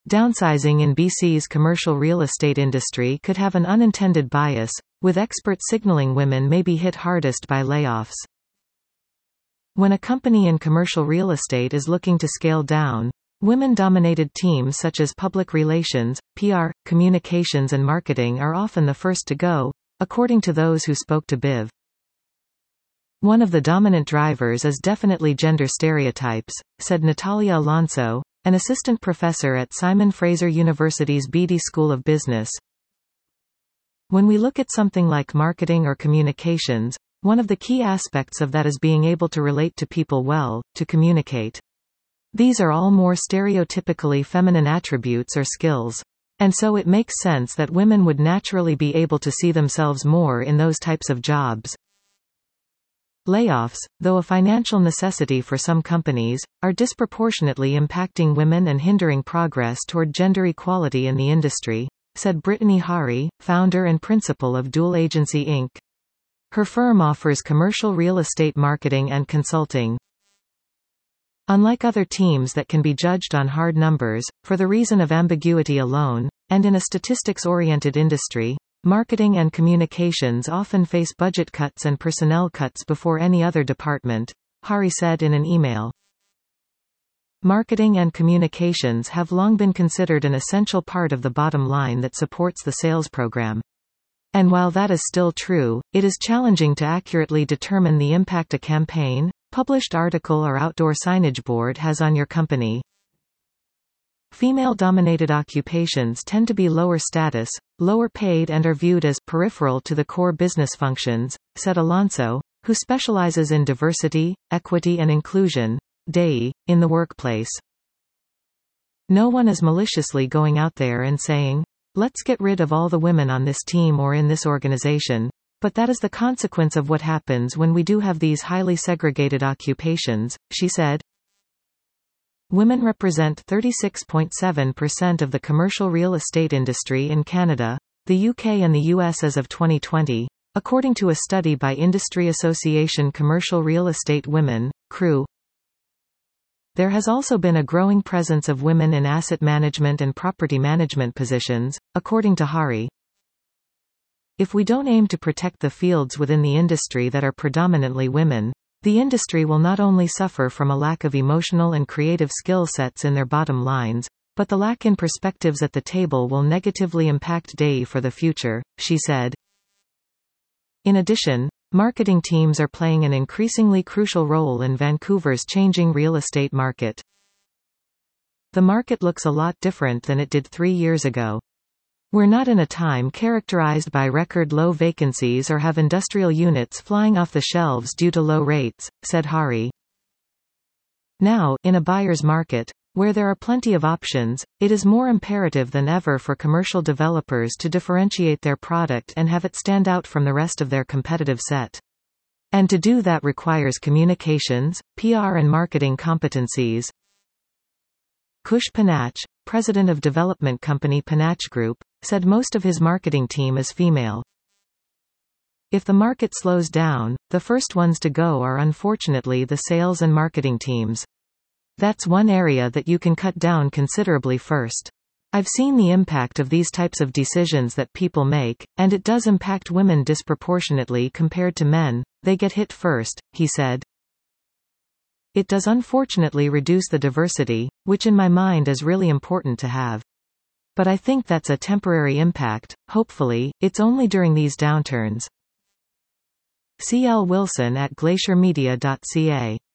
Downsizing in BC's commercial real estate industry could have an unintended bias, with experts signaling women may be hit hardest by layoffs. When a company in commercial real estate is looking to scale down, women-dominated teams such as public relations, PR, communications and marketing are often the first to go, according to those who spoke to BIV. One of the dominant drivers is definitely gender stereotypes, said Natalia Alonso, an assistant professor at Simon Fraser University's Beatty School of Business. When we look at something like marketing or communications, one of the key aspects of that is being able to relate to people well, to communicate. These are all more stereotypically feminine attributes or skills. And so it makes sense that women would naturally be able to see themselves more in those types of jobs. Layoffs, though a financial necessity for some companies, are disproportionately impacting women and hindering progress toward gender equality in the industry, said Brittany Hari, founder and principal of Dual Agency Inc. Her firm offers commercial real estate marketing and consulting. Unlike other teams that can be judged on hard numbers, for the reason of ambiguity alone, and in a statistics-oriented industry, marketing and communications often face budget cuts and personnel cuts before any other department, Hari said in an email. Marketing and communications have long been considered an essential part of the bottom line that supports the sales program. And while that is still true, it is challenging to accurately determine the impact a campaign, published article or outdoor signage board has on your company. Female-dominated occupations tend to be lower status, lower paid and are viewed as peripheral to the core business functions, said Alonso, who specializes in diversity, equity and inclusion, DEI, in the workplace. No one is maliciously going out there and saying, "Let's get rid of all the women on this team or in this organization," but that is the consequence of what happens when we do have these highly segregated occupations, she said. Women represent 36.7% of the commercial real estate industry in Canada, the UK and the US as of 2020, according to a study by Industry Association Commercial Real Estate Women, CREW. There has also been a growing presence of women in asset management and property management positions, according to Hari. If we don't aim to protect the fields within the industry that are predominantly women, the industry will not only suffer from a lack of emotional and creative skill sets in their bottom lines, but the lack in perspectives at the table will negatively impact DEI for the future, she said. In addition, marketing teams are playing an increasingly crucial role in Vancouver's changing real estate market. The market looks a lot different than it did 3 years ago. We're not in a time characterized by record low vacancies or have industrial units flying off the shelves due to low rates, said Hari. Now, in a buyer's market, where there are plenty of options, it is more imperative than ever for commercial developers to differentiate their product and have it stand out from the rest of their competitive set. And to do that requires communications, PR and marketing competencies. Kush Panach, president of development company Panach Group, said most of his marketing team is female. If the market slows down, the first ones to go are unfortunately the sales and marketing teams. That's one area that you can cut down considerably first. I've seen the impact of these types of decisions that people make, and it does impact women disproportionately compared to men. They get hit first, he said. It does unfortunately reduce the diversity, which in my mind is really important to have. But I think that's a temporary impact. Hopefully, it's only during these downturns. C.L. Wilson at glaciermedia.ca